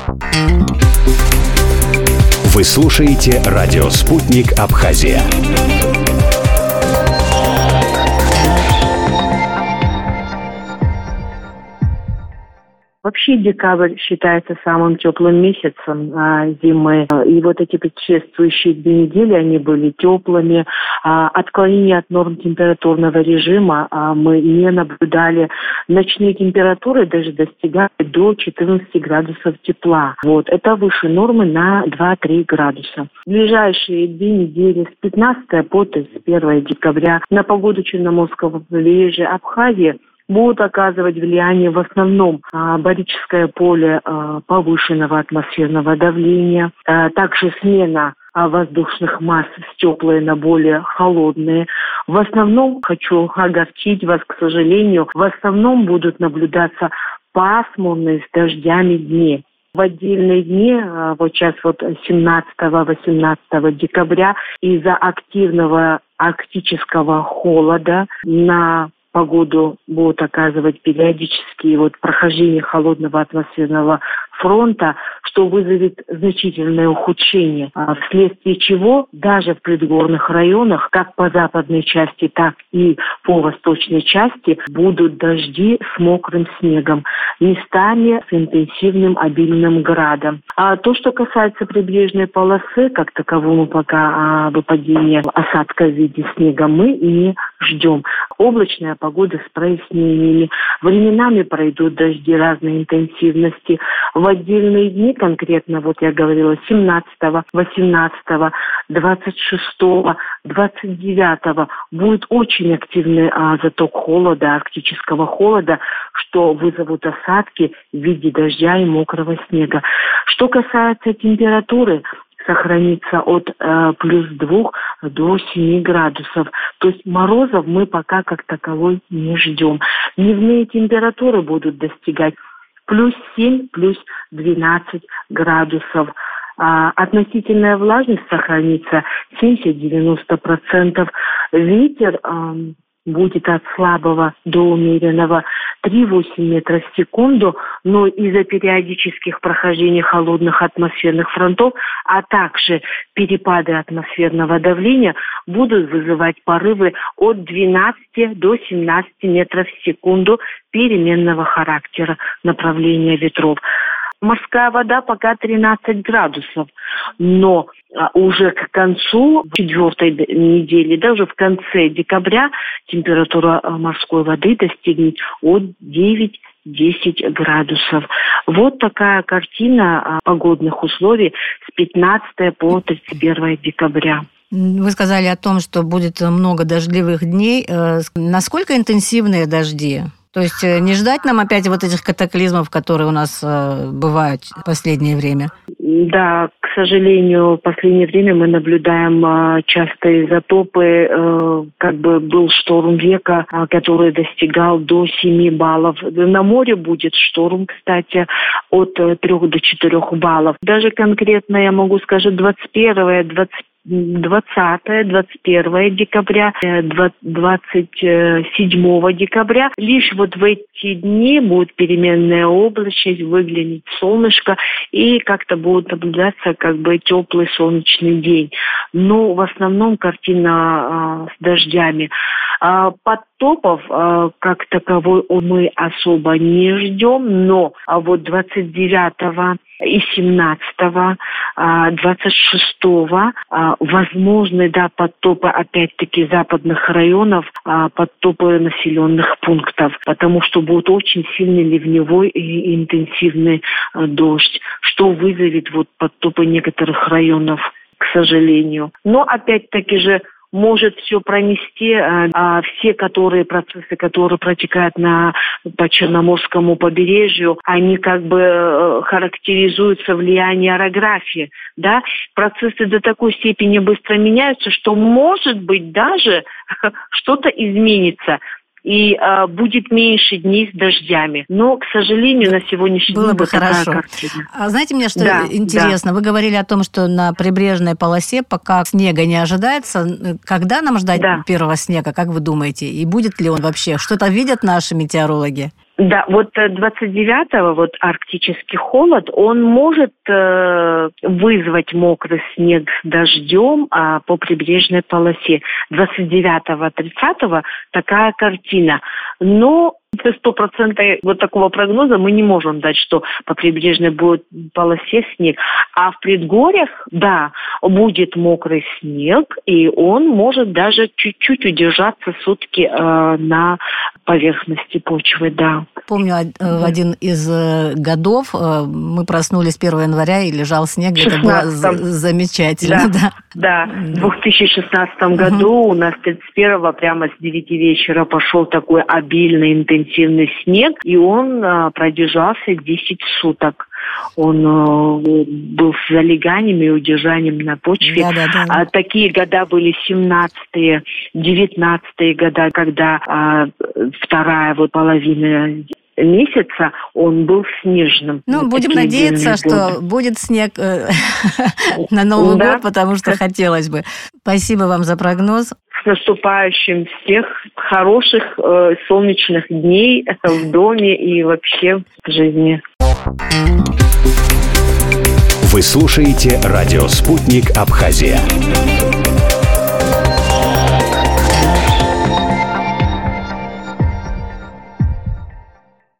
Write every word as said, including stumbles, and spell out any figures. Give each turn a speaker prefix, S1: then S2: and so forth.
S1: Вы слушаете радио «Спутник Абхазия».
S2: Вообще декабрь считается самым теплым месяцем а, зимы. И вот эти предшествующие две недели, они были теплыми. А, отклонение от норм температурного режима а, мы не наблюдали. Ночные температуры даже достигали до четырнадцати градусов тепла. Вот. Это выше нормы на два-три градуса. В ближайшие две недели с пятнадцатого по тридцать первое декабря на погоду Черноморского побережья Абхазии будут оказывать влияние в основном а, барическое поле а, повышенного атмосферного давления, а, также смена а, воздушных масс с теплые на более холодные. В основном, хочу огорчить вас, к сожалению, в основном будут наблюдаться пасмурные с дождями дни. В отдельные дни, вот сейчас вот семнадцатого-восемнадцатого декабря, из-за активного арктического холода на погоду будут оказывать периодические вот прохождение холодного атмосферного фронта, что вызовет значительное ухудшение, вследствие чего даже в предгорных районах, как по западной части, так и по восточной части, будут дожди с мокрым снегом, местами с интенсивным обильным градом. А то, что касается прибрежной полосы, как таковому пока выпадения осадка в виде снега мы не ждем. Облачная погода с прояснениями. Временами пройдут дожди разной интенсивности. В отдельные дни, конкретно, вот я говорила, семнадцатого, восемнадцатого, двадцать шестого, двадцать девятого будет очень активный а, заток холода, арктического холода, что вызовут осадки в виде дождя и мокрого снега. Что касается температуры, сохранится от э, плюс двух до семи градусов. То есть морозов мы пока как таковой не ждем. Дневные температуры будут достигать плюс семь, плюс двенадцать градусов. А, относительная влажность сохранится семьдесят-девяносто процентов. Ветер э, будет от слабого до умеренного три-восемь метров в секунду, но из-за периодических прохождений холодных атмосферных фронтов, а также перепады атмосферного давления будут вызывать порывы от двенадцати до семнадцати метров в секунду переменного характера направления ветров. Морская вода пока тринадцать градусов, но уже к концу четвертой недели, даже в конце декабря, температура морской воды достигнет от девяти-десяти градусов. Вот такая картина погодных условий с пятнадцатого по тридцать первое декабря.
S3: Вы сказали о том, что будет много дождливых дней. Насколько интенсивные дожди? То есть не ждать нам опять вот этих катаклизмов, которые у нас э, бывают в последнее время?
S2: Да, к сожалению, в последнее время мы наблюдаем э, частые затопы. Э, как бы был шторм века, э, который достигал до семи баллов. На море будет шторм, кстати, от э, трёх до четырёх баллов. Даже конкретно я могу сказать двадцать первое, двадцать двадцатое, двадцать первое декабря, двадцать седьмого декабря. Лишь вот в эти дни будет переменная облачность, выглянет солнышко, и как-то будет наблюдаться как бы теплый солнечный день. Но в основном картина а, с дождями. А, подтопов а, как таковой мы особо не ждем, но а вот двадцать девятого и семнадцатого, двадцать шестого возможны, да, подтопы, опять-таки, западных районов, подтопы населенных пунктов, потому что будет очень сильный ливневой и интенсивный дождь, что вызовет вот подтопы некоторых районов, к сожалению. Но, опять-таки же, может все пронести, а, а все которые процессы, которые протекают на, по Черноморскому побережью, они как бы э, характеризуются влиянием орографии, да, процессы до такой степени быстро меняются, что может быть даже что-то изменится. И а, будет меньше дней с дождями. Но, к сожалению, на сегодняшний день...
S3: Было бы хорошо. А знаете, мне что да, интересно? Да. Вы говорили о том, что на прибрежной полосе пока снега не ожидается. Когда нам ждать да. первого снега, как вы думаете? И будет ли он вообще? Что-то видят наши метеорологи?
S2: Да, вот двадцать девятого вот арктический холод, он может э, вызвать мокрый снег с дождем а, по прибрежной полосе. двадцать девятого тридцатого такая картина. Но сто процентов вот такого прогноза мы не можем дать, что по прибрежной будет полосе снег. А в предгорьях, да, будет мокрый снег, и он может даже чуть-чуть удержаться сутки э, на поверхности почвы, да.
S3: Помню, в один из годов мы проснулись первого января, и лежал снег, это было замечательно.
S2: Да, да. да. в две тысячи шестнадцатом uh-huh. году у нас тридцать первого прямо с девяти вечера пошел такой обильный, интенсивный снег, и он а, продержался десять суток. Он э, был с залеганиями и удержанием на почве. Да, да, да. А, такие года были семнадцатые, девятнадцатые года, когда а, вторая вот половина месяца он был снежным.
S3: Ну,
S2: вот
S3: будем надеяться, что будет снег э, на Новый да. год, потому что хотелось бы. Спасибо вам за прогноз.
S2: С наступающим всех хороших э, солнечных дней в доме и вообще в жизни.
S1: Вы слушаете радио «Спутник Абхазия».